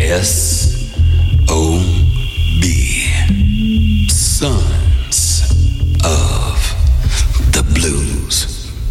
S-O-B. Sons of the Blues.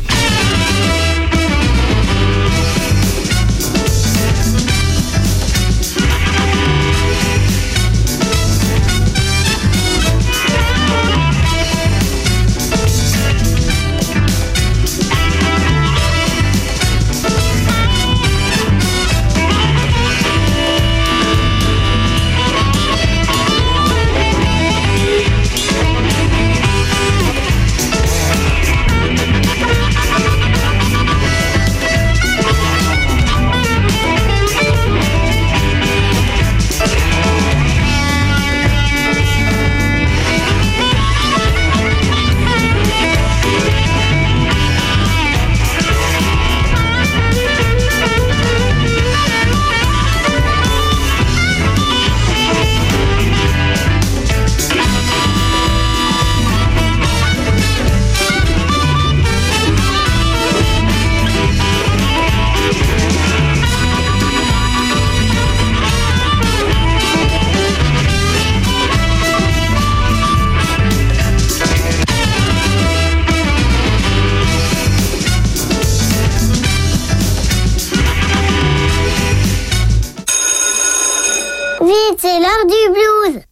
C'est l'heure du blues.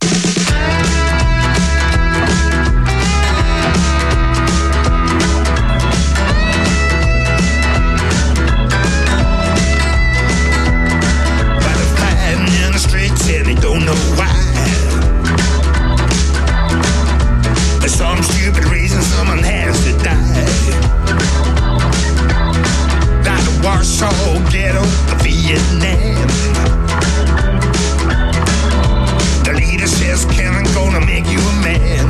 In the streets and they don't know why. For some stupid reason someone has to die. Like the Warsaw Ghetto of Vietnam. The leader says killing gonna make you a man.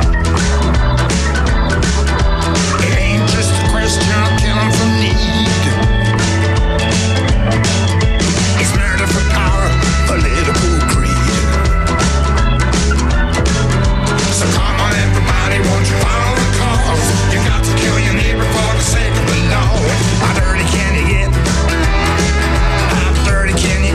It ain't just a question of killing for need. It's murder for power, political greed. So come on everybody, won't you follow the cause? You got to kill your neighbor for the sake of the law. How dirty can you get? How dirty can you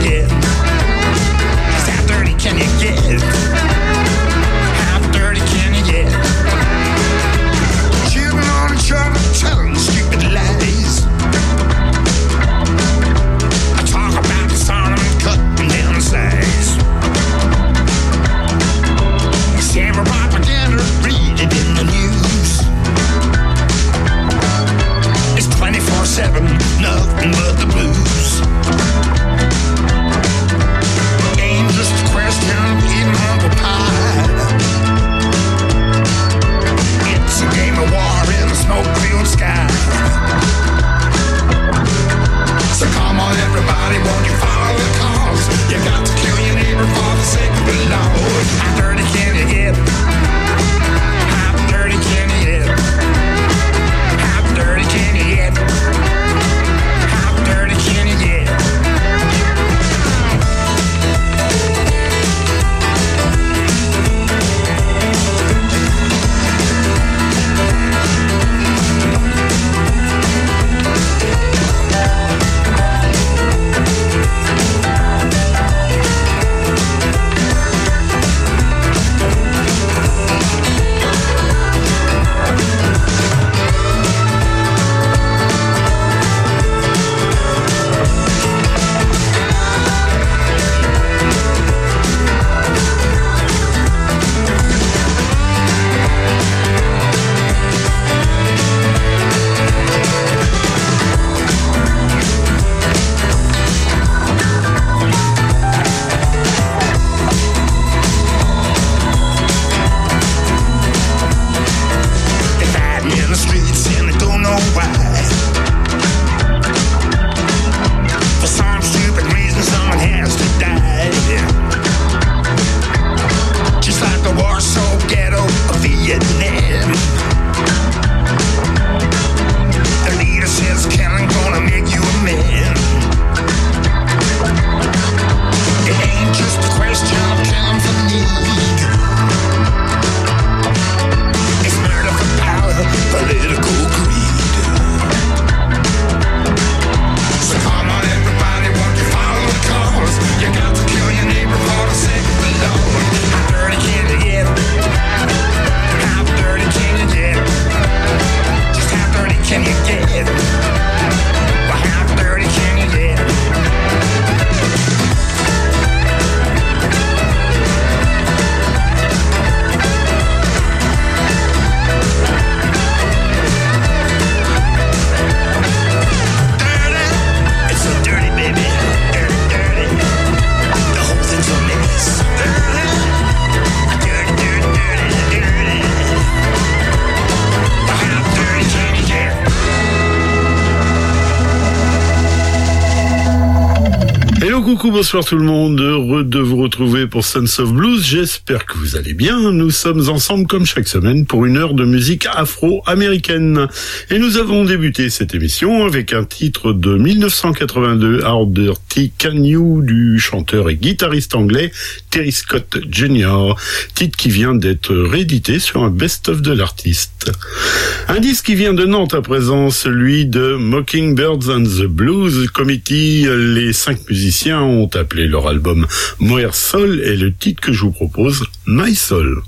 Hello, coucou, bonsoir tout le monde, heureux de vous retrouver pour Sons of Blues, j'espère que vous allez bien. Nous sommes ensemble comme chaque semaine pour une heure de musique afro-américaine. Et nous avons débuté cette émission avec un titre de 1982, Hard Dirty Can You, du chanteur et guitariste anglais Terry Scott Jr., titre qui vient d'être réédité sur un best-of de l'artiste. Un disque qui vient de Nantes à présent, celui de Mockingbirds and the Blues Committee. Les 5 musiciens ont appelé leur album Moer Soul et le titre que je vous propose, My Soul.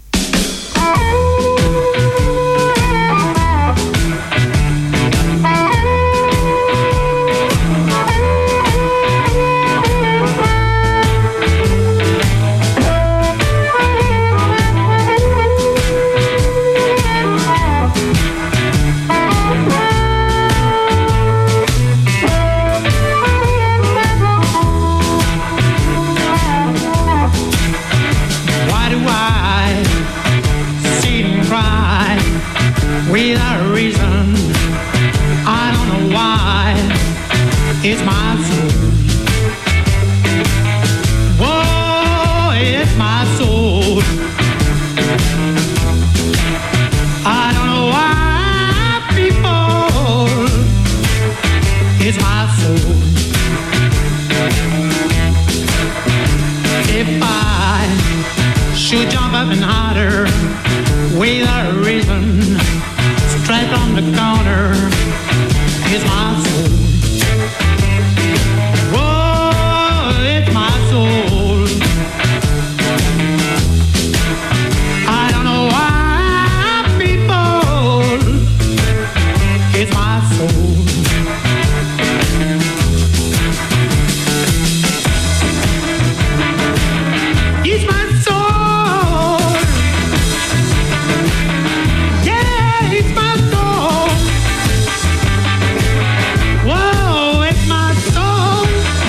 Without a reason, I don't know why. It's my soul. Whoa, it's my soul. I don't know why, people. It's my soul. If I should jump up and holler without a reason, straight on the counter is my soul. Whoa, it's my soul. I don't know why, people. It's my soul. It's my soul. Yeah, it's my soul. Whoa, it's my soul.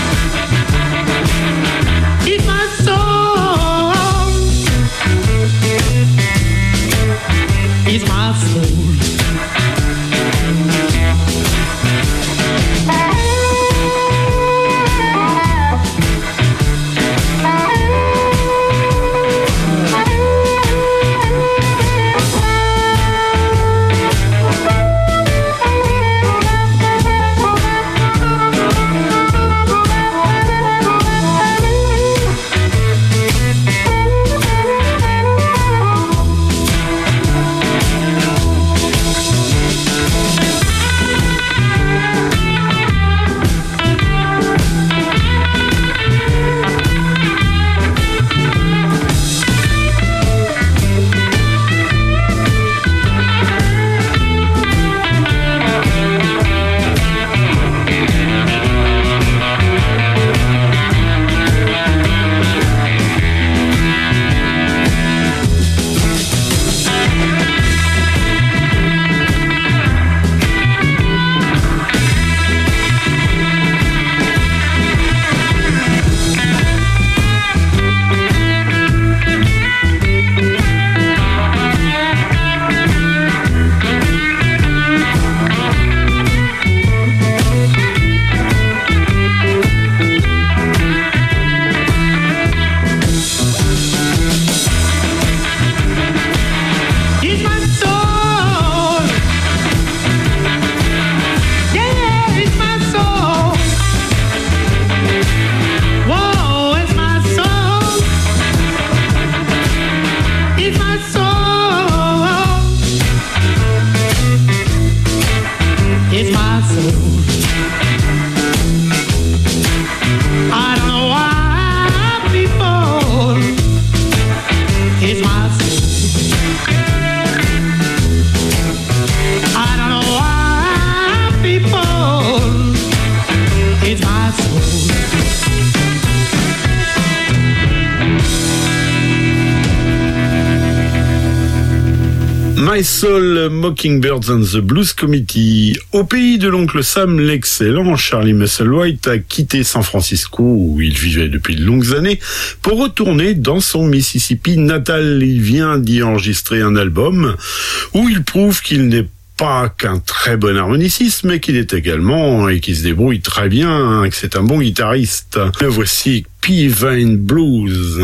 It's my soul. It's my soul. My Soul, Mockingbirds and the Blues Committee. Au pays de l'oncle Sam, l'excellent Charlie Musselwhite a quitté San Francisco, où il vivait depuis de longues années, pour retourner dans son Mississippi natal. Il vient d'y enregistrer un album où il prouve qu'il n'est pas qu'un très bon harmoniciste, mais qu'il est également, et qui se débrouille très bien, et que c'est un bon guitariste. Le voici, Peavine Blues.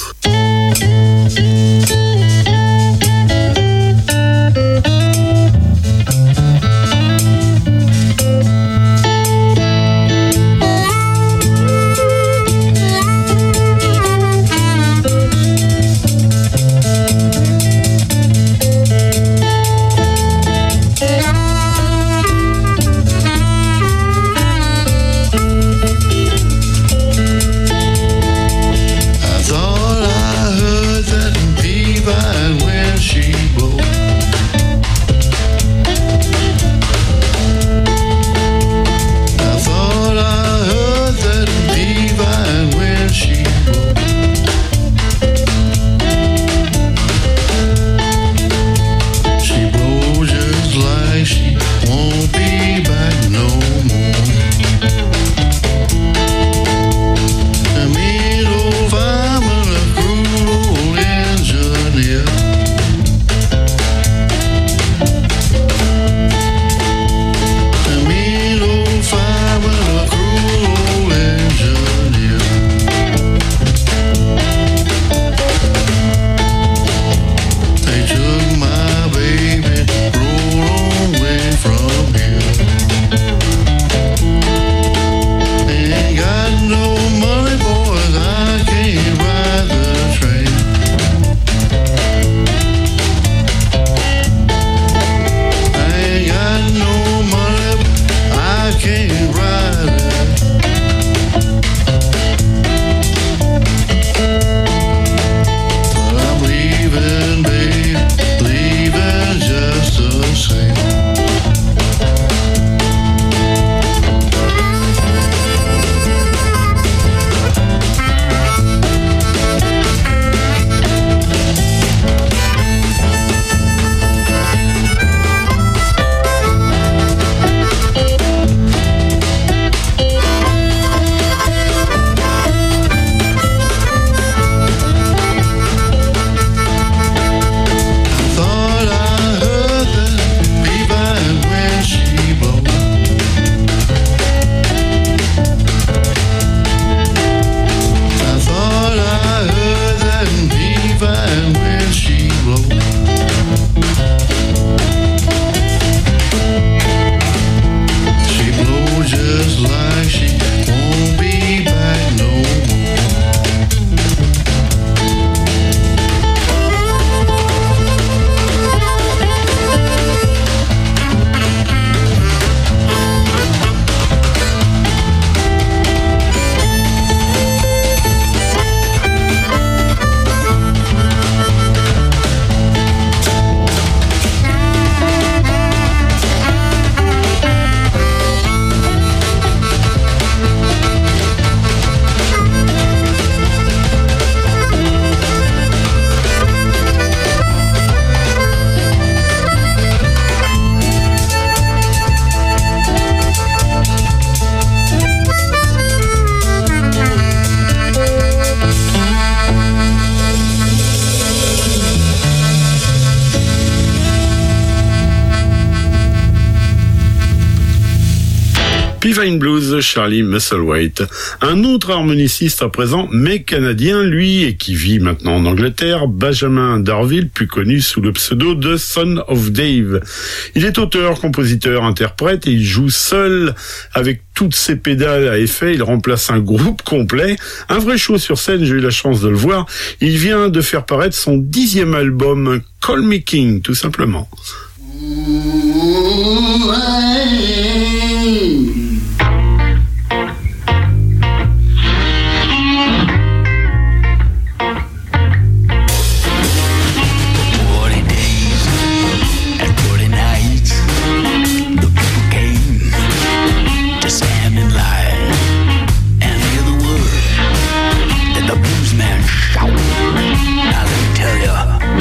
Peavine Blues, Charlie Musselwhite. Un autre harmoniciste à présent, mais canadien, lui, et qui vit maintenant en Angleterre, Benjamin Darville, plus connu sous le pseudo de Son of Dave. Il est auteur, compositeur, interprète, et il joue seul avec toutes ses pédales à effet. Il remplace un groupe complet. Un vrai show sur scène, j'ai eu la chance de le voir. Il vient de faire paraître son 10e album, Call Me King, tout simplement.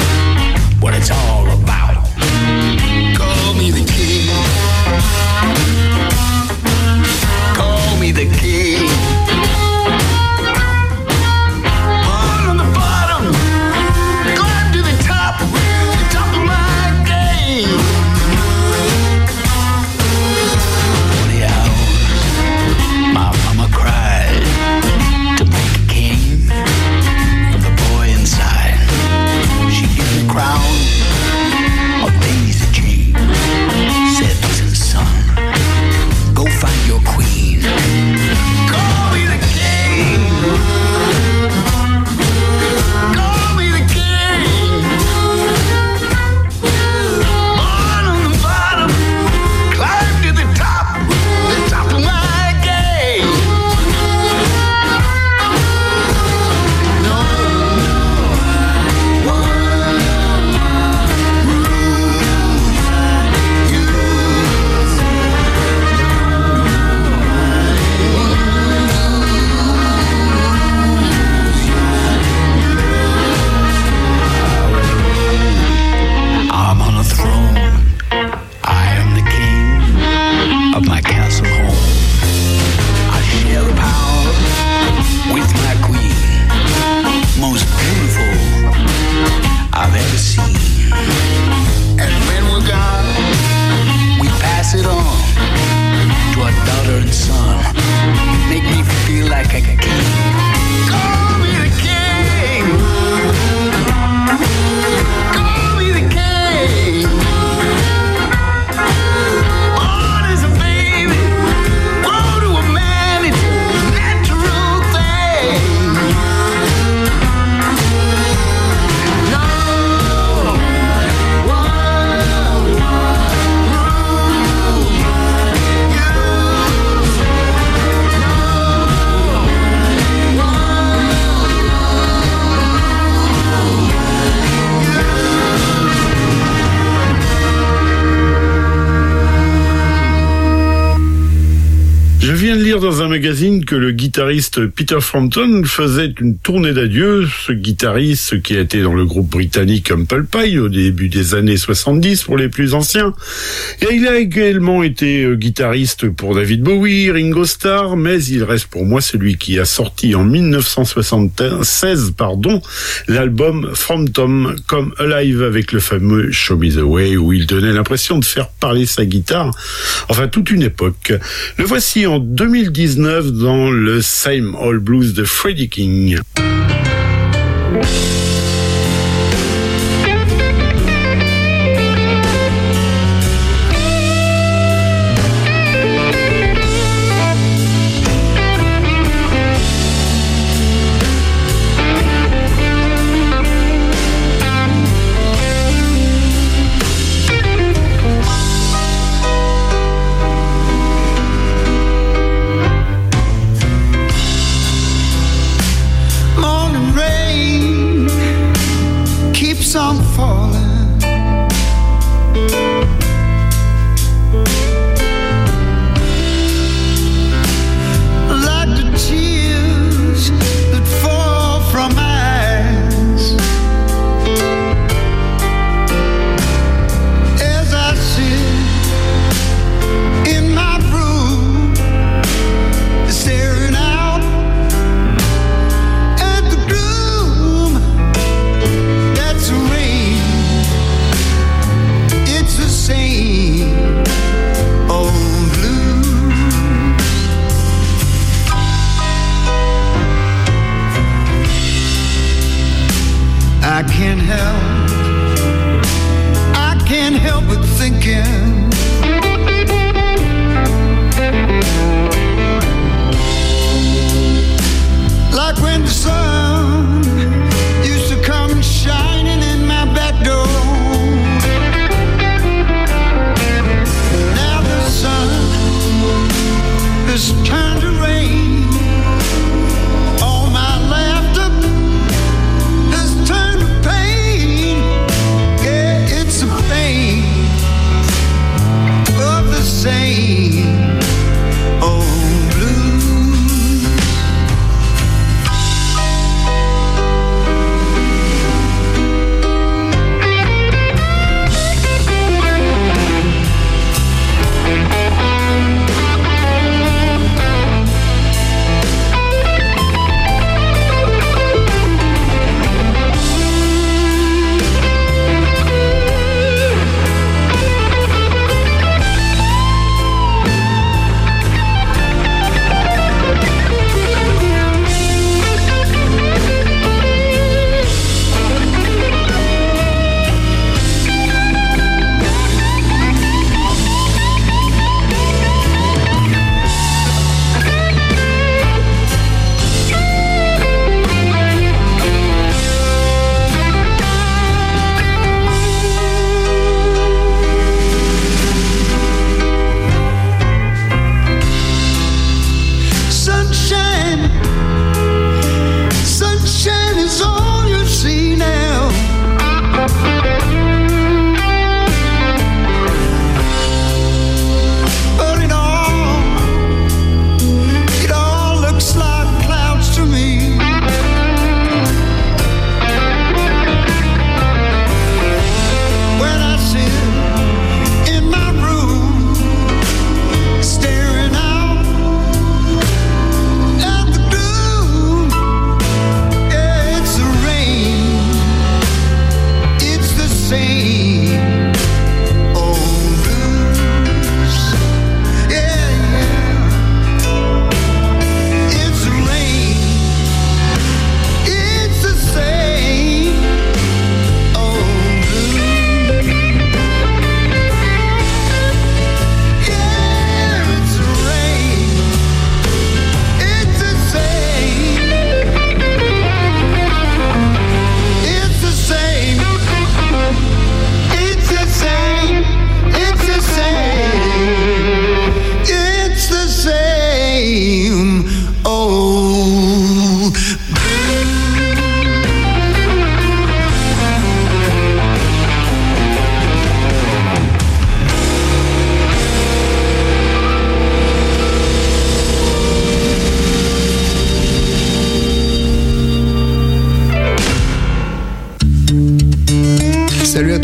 What it's all about. Call me the king. viens de lire dans un magazine que le guitariste Peter Frampton faisait une tournée d'adieu. Ce guitariste qui a été dans le groupe britannique Humble Pie au début des années 70 pour les plus anciens. Et il a également été guitariste pour David Bowie, Ringo Starr, mais il reste pour moi celui qui a sorti en 1976, l'album Frampton Come Alive avec le fameux Show Me the Way où il donnait l'impression de faire parler sa guitare. Enfin, toute une époque. Le voici en 2019 dans le Same Old Blues de Freddie King.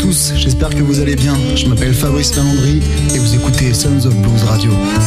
tous, j'espère que vous allez bien. Je m'appelle Fabrice Lalandry et vous écoutez Sons of Blues Radio.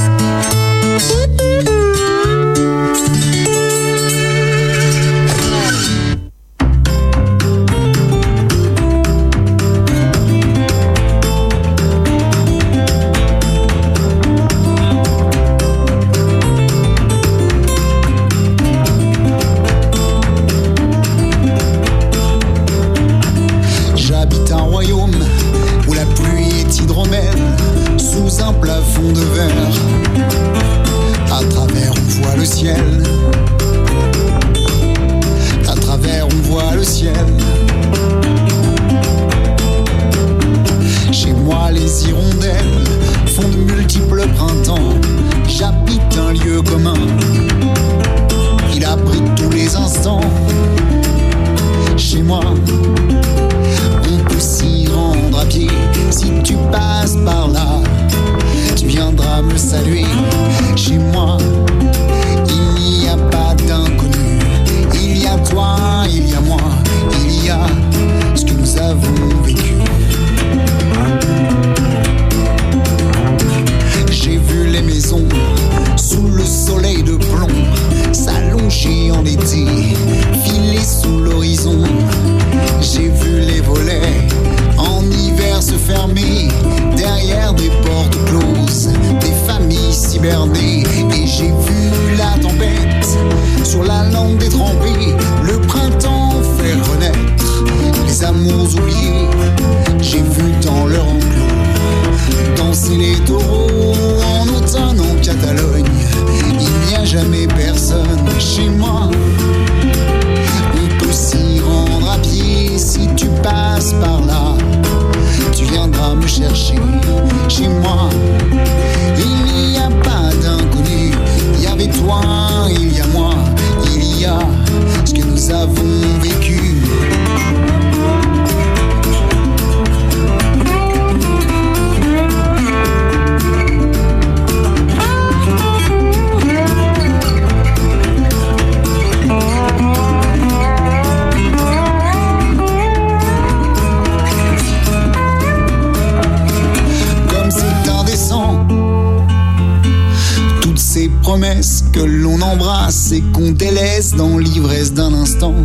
Que l'on embrasse et qu'on délaisse dans l'ivresse d'un instant.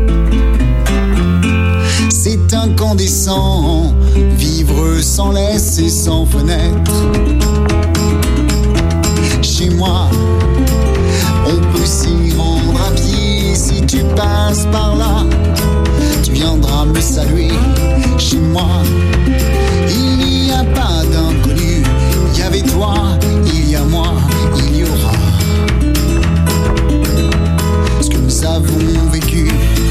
C'est incandescent, vivre sans laisse et sans fenêtre. Chez moi, on peut s'y rendre à pied. Si tu passes par là, tu viendras me saluer. Chez moi, il n'y a pas d'inconnu. Il y avait toi, il y a moi, il y aura ce que nous avons vécu.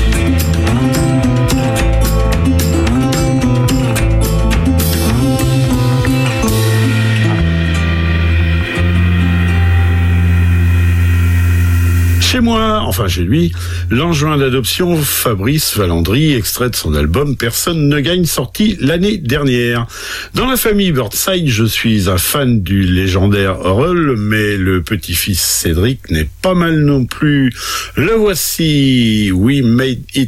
Chez moi, enfin chez lui, l'enjoint d'adoption Fabrice Lalandry, extrait de son album Personne ne gagne, sorti l'année dernière. Dans la famille Birdside, je suis un fan du légendaire Earl, mais le petit-fils Cédric n'est pas mal non plus. Le voici, We Made It.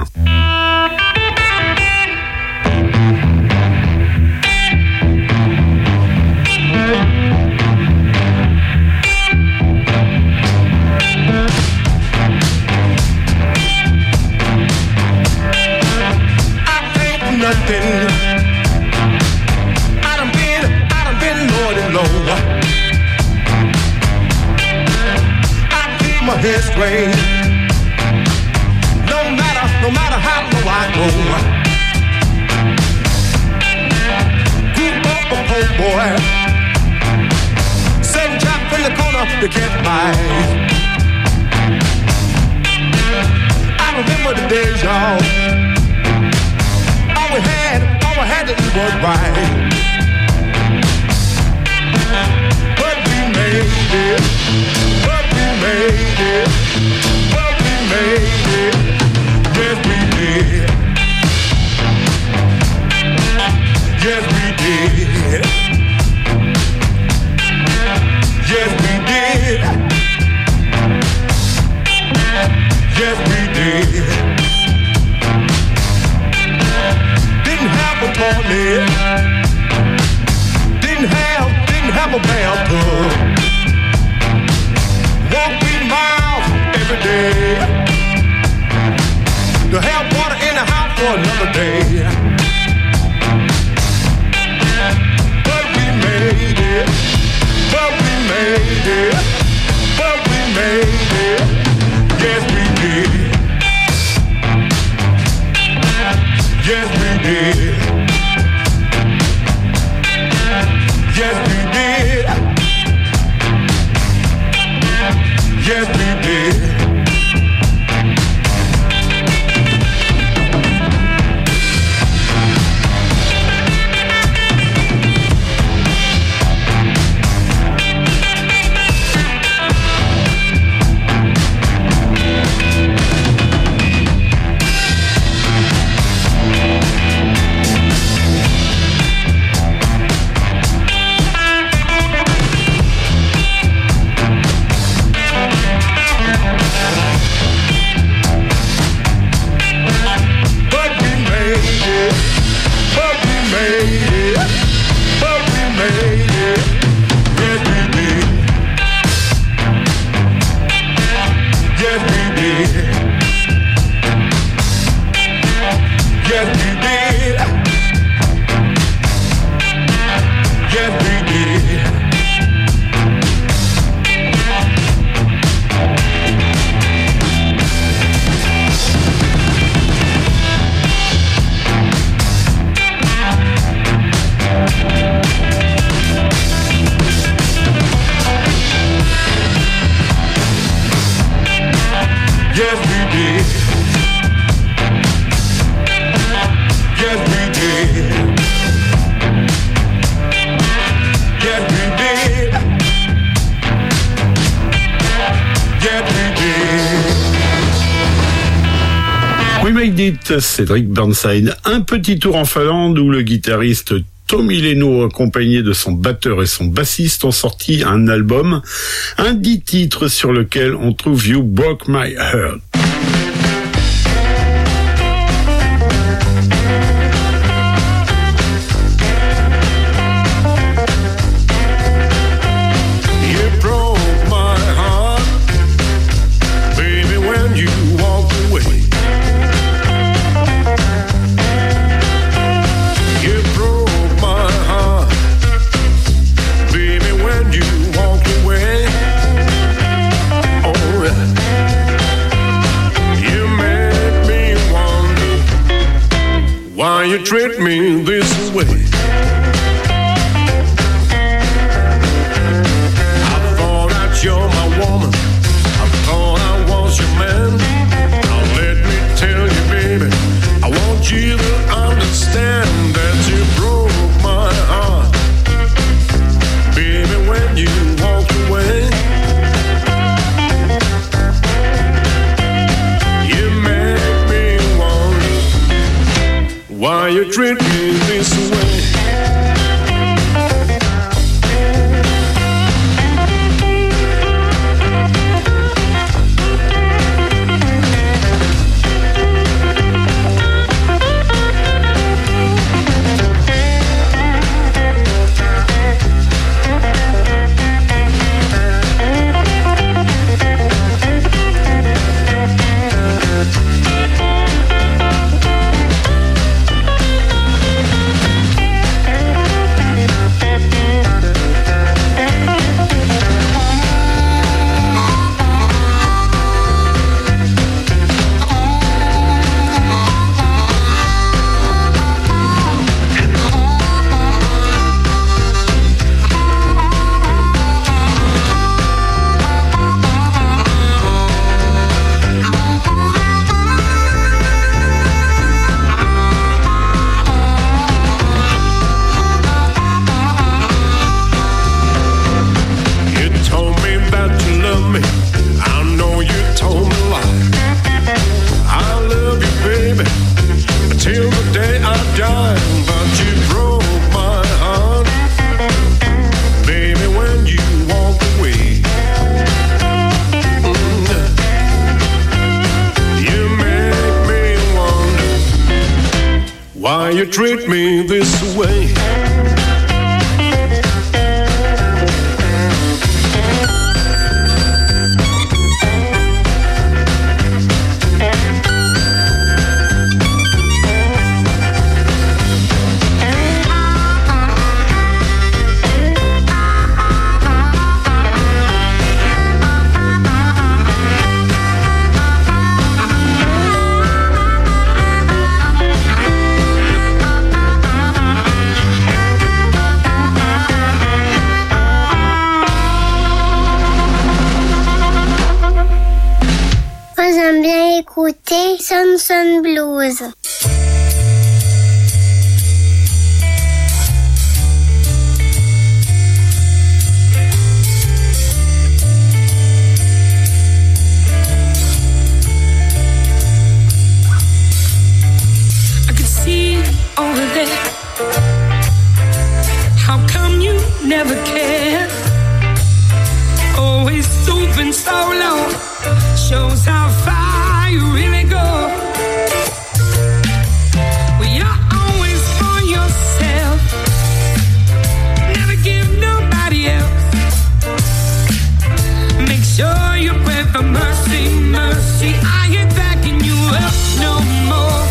Head straight. No matter how low I go. Group up a poor boy. Same chap in the corner you can't buy. I remember the days, y'all. All we had to do was right. But we made it. But we made it. But we made it. Yes, we did. Yes, we did. Yes, we did. Yes, we did. Didn't have a lady. Didn't have a bathtub. Walk 3 miles every day to have water in the house for another day. But we made it. But we made it. But we made it. Yes, we did. Yes, we did. Yes, we did. Yes, we did. Cédric Burnside. Un petit tour en Finlande où le guitariste Tommy Leno, accompagné de son batteur et son bassiste, ont sorti un album, un 10 titres sur lequel on trouve You Broke My Heart. You treat me this way. I thought that you're my woman. I thought I was your man. Now let me tell you, baby, I want you to understand that you broke my heart, baby, when you walked away. You make me wonder why you treat me this way. you treat me this way? J'aime bien écouter Sun Blues. I can see over there. How come you never care? Always stooping so low. Shows how far you really go. Well, you're always for yourself. Never give nobody else. Make sure you pray for mercy, mercy. I ain't backing you up no more.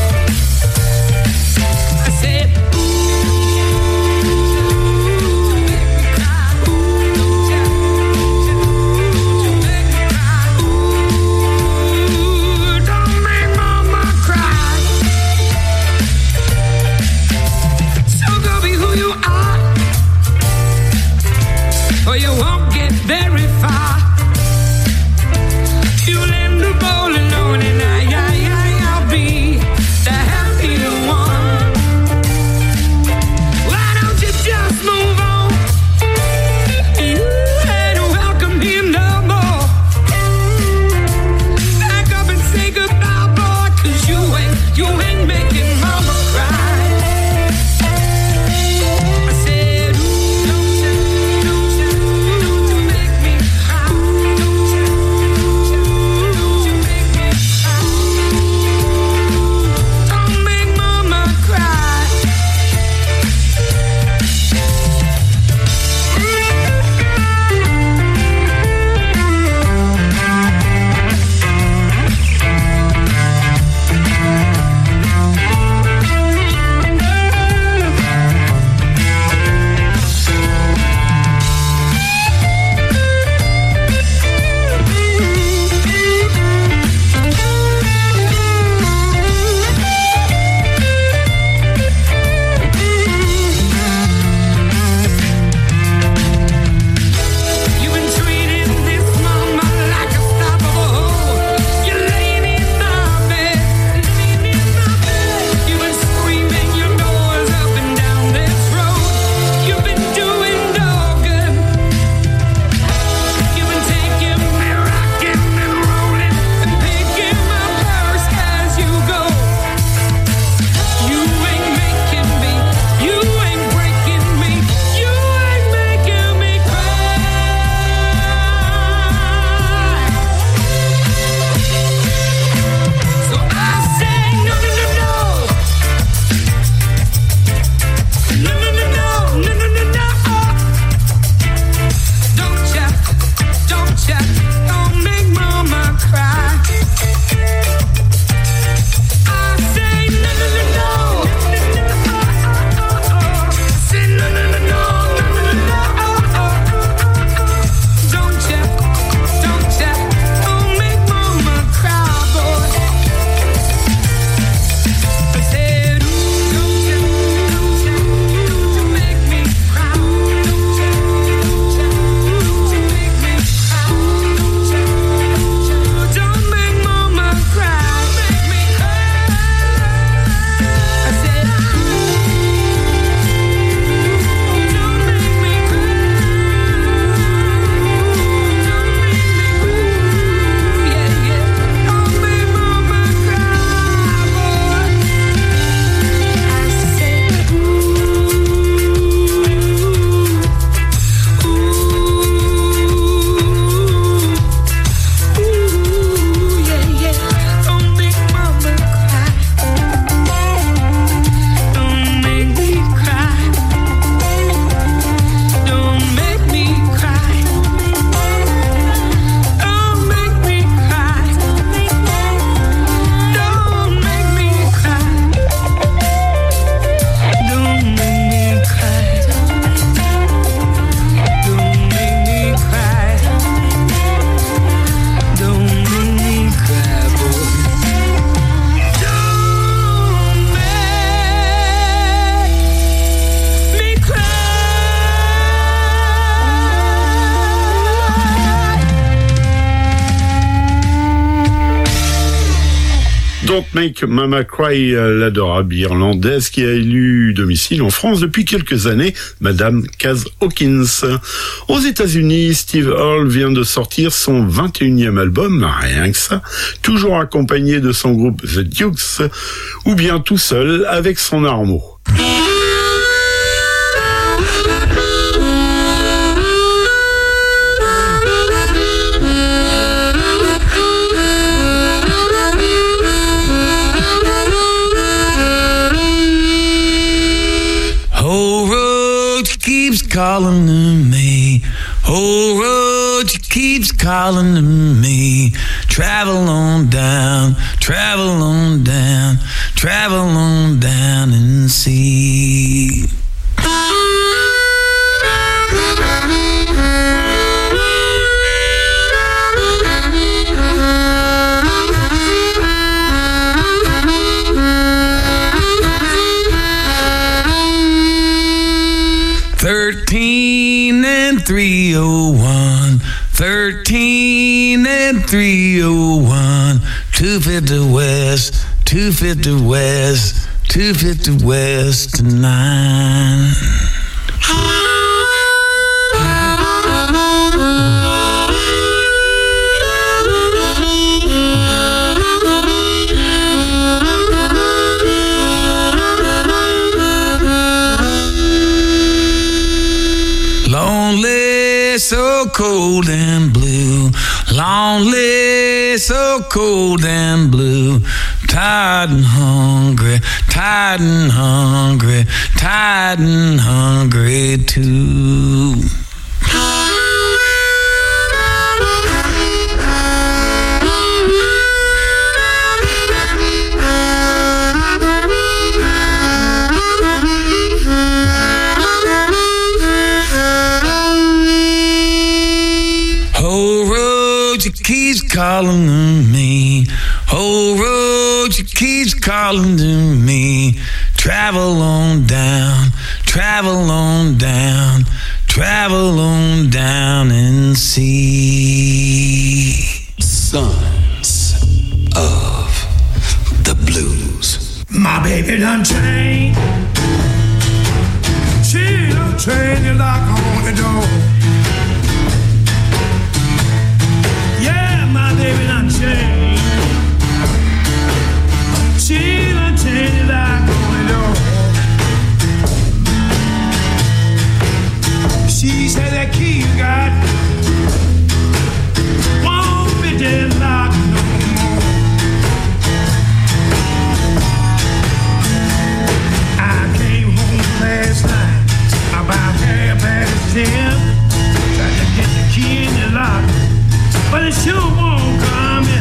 I said, don't make Don't Make Mama Cry, l'adorable irlandaise qui a élu domicile en France depuis quelques années, Madame Kaz Hawkins. Aux États-Unis, Steve Earle vient de sortir son 21e album, rien que ça, toujours accompagné de son groupe The Dukes, ou bien tout seul avec son armeau. Calling to me, oh road, she keeps calling to me. Travel on down, travel on down, travel on down and see. 13 and 301, 13 and 301, 250 West, 250 West, 250 West tonight. So cold and blue, lonely, so cold and blue, tired and hungry, tired and hungry, tired and hungry too. Keeps calling to me, oh road, she keeps calling to me. Travel on down, travel on down, travel on down and see. Sons of the Blues. My baby done changed. She done changed the lock on the door. My baby done changed. She done changed the lock on the door. She said that key you got won't be deadlocked no more. I came home last night about 10:30. Tried to get the key in the lock, but it sure won't come in.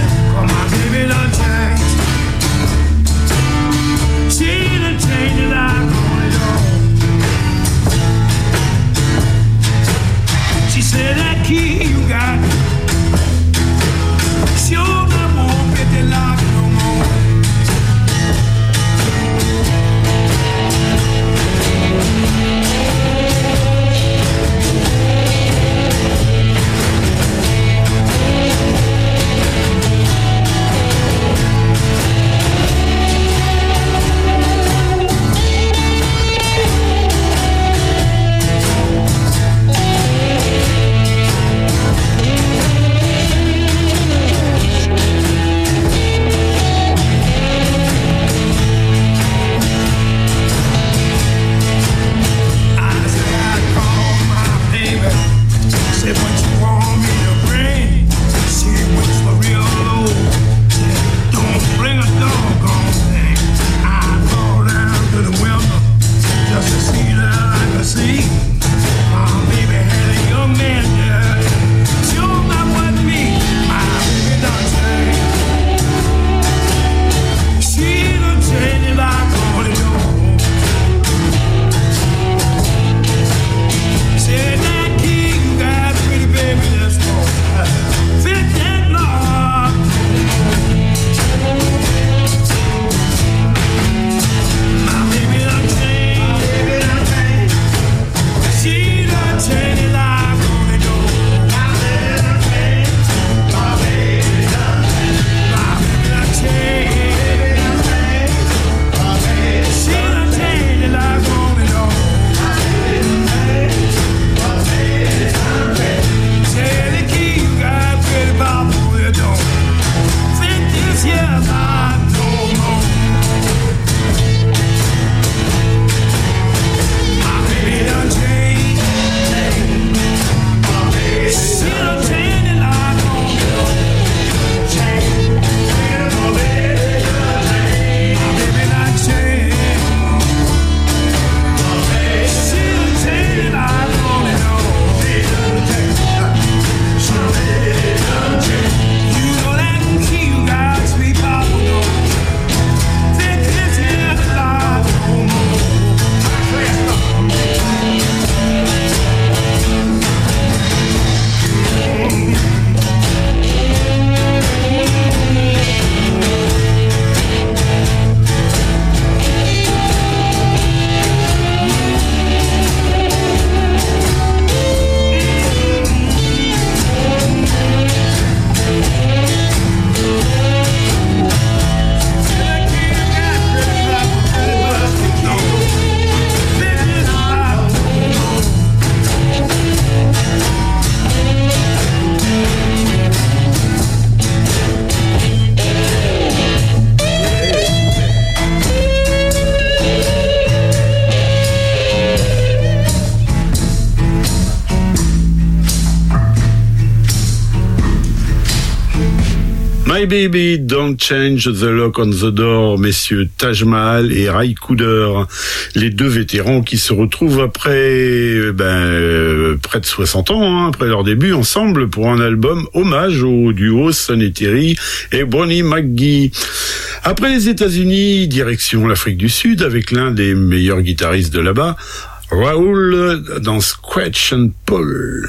My Baby Don't Change the Lock on the Door, messieurs Taj Mahal et Ry Cooder, les deux vétérans qui se retrouvent après près de 60 ans, après leur début ensemble pour un album hommage au duo Sonny Terry et Bonnie McGee. Après les États-Unis, direction l'Afrique du Sud avec l'un des meilleurs guitaristes de là-bas, Raoul, dans Scratch and Pull.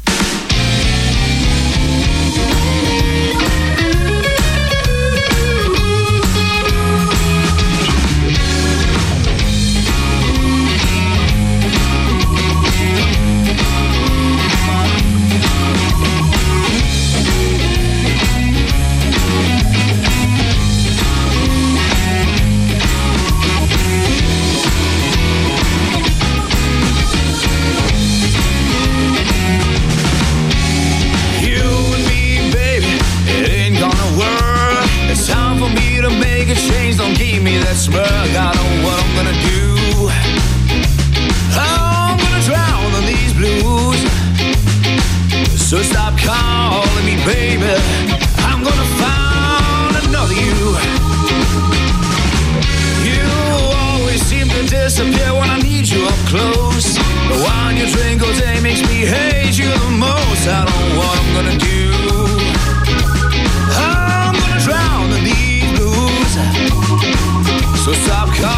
So stop calling me, baby. I'm gonna find another you. You always seem to disappear when I need you up close. The wine you drink all day makes me hate you the most. I don't know what I'm gonna do. I'm gonna drown in these blues. So stop calling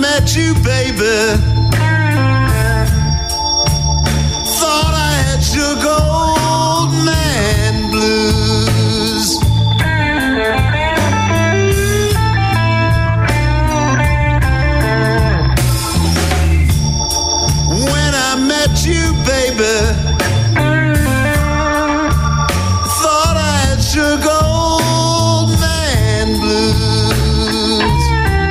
met you, baby, thought I had your gold man blues. When I met you, baby, thought I had your gold man blues.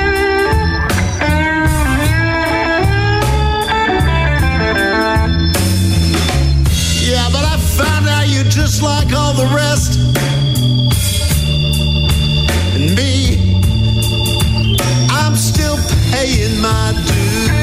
Yeah, but I found out you're just like all the rest. And me, I'm still paying my dues.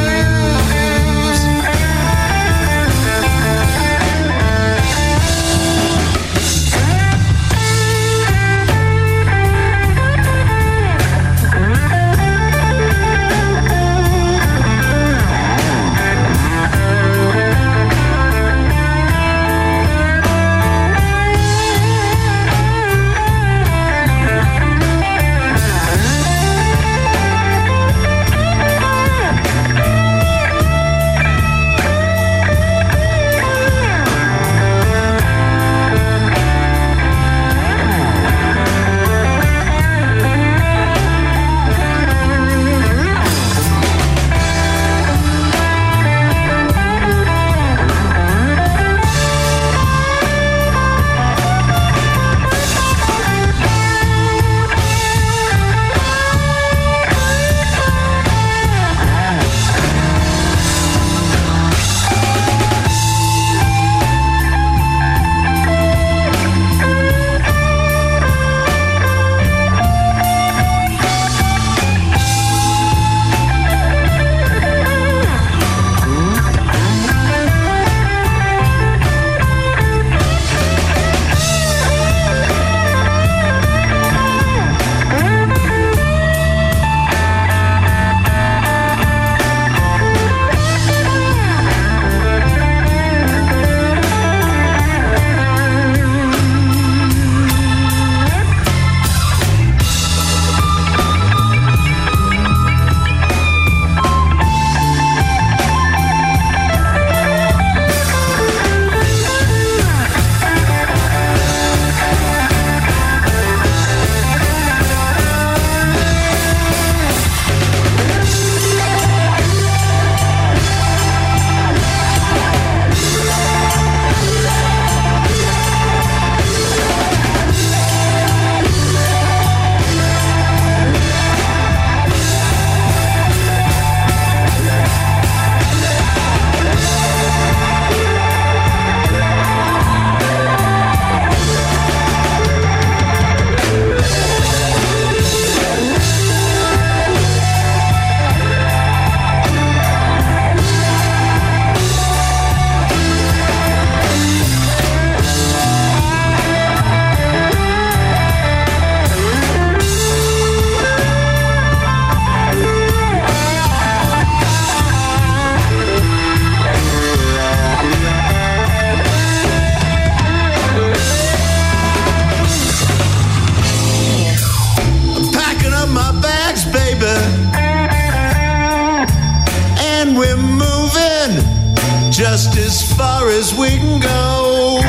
Just as far as we can go.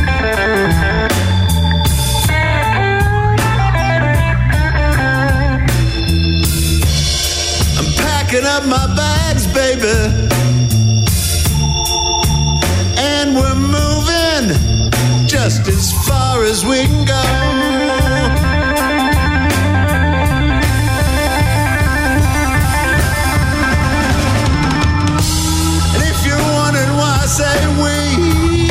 I'm packing up my bags, baby, and we're moving just as far as we can go. Say we,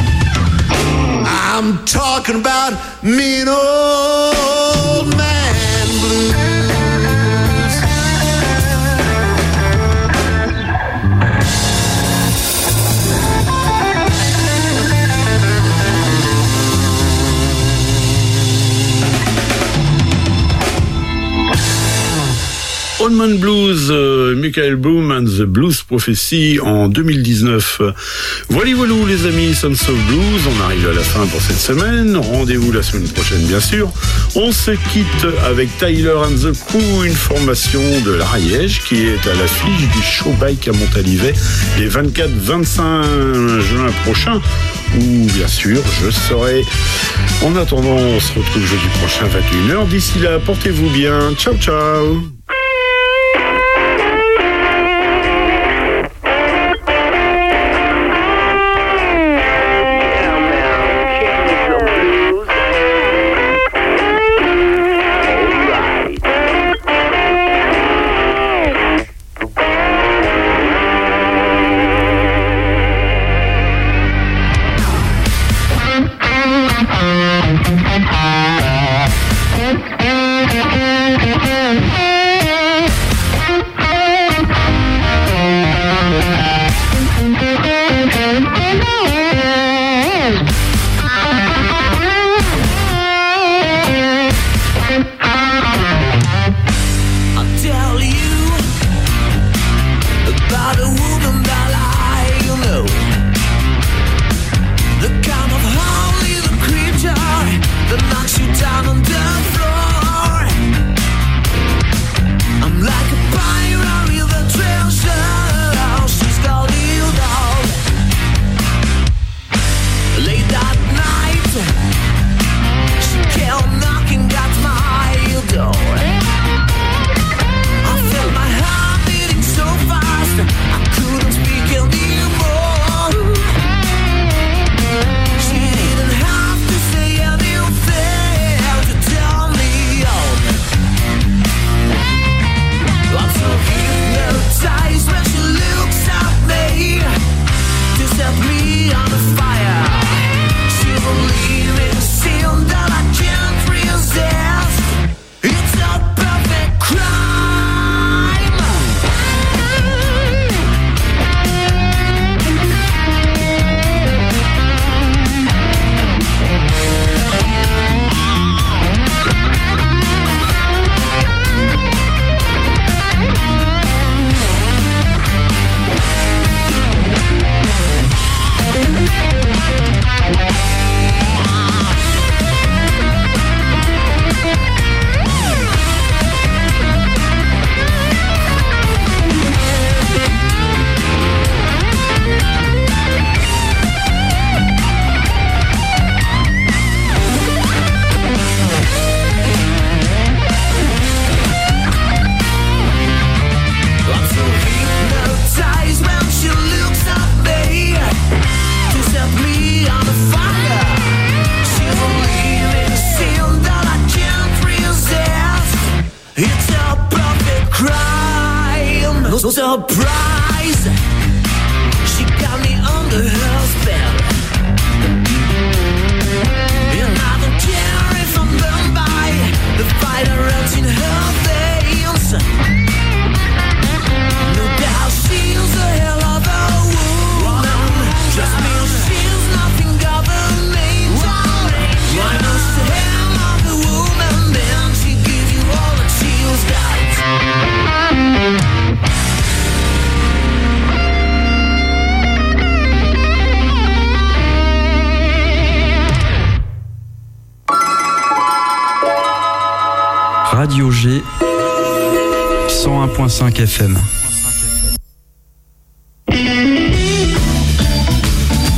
I'm talking about mean old man blues. On Rhythm and Blues, Michael Boom and the Blues Prophecy en 2019. Voilà les amis, Sons of Blues, on arrive à la fin pour cette semaine. Rendez-vous la semaine prochaine bien sûr. On se quitte avec Tyler and the Crew, une formation de l'Ariège qui est à l'affiche du Show Bike à Montalivet les 24-25 juin prochains, où bien sûr je serai. En attendant, on se retrouve jeudi prochain 21h. D'ici là, portez-vous bien. Ciao, ciao. Surprise, she got me under her spell, and I don't care if I'm burned by the fire runs in her veins. No doubt she's a hell of a woman. Trust me, she's nothing governmental. I know she's a hell of a woman, then she gives you all that she's got. Radio G 101.5 FM.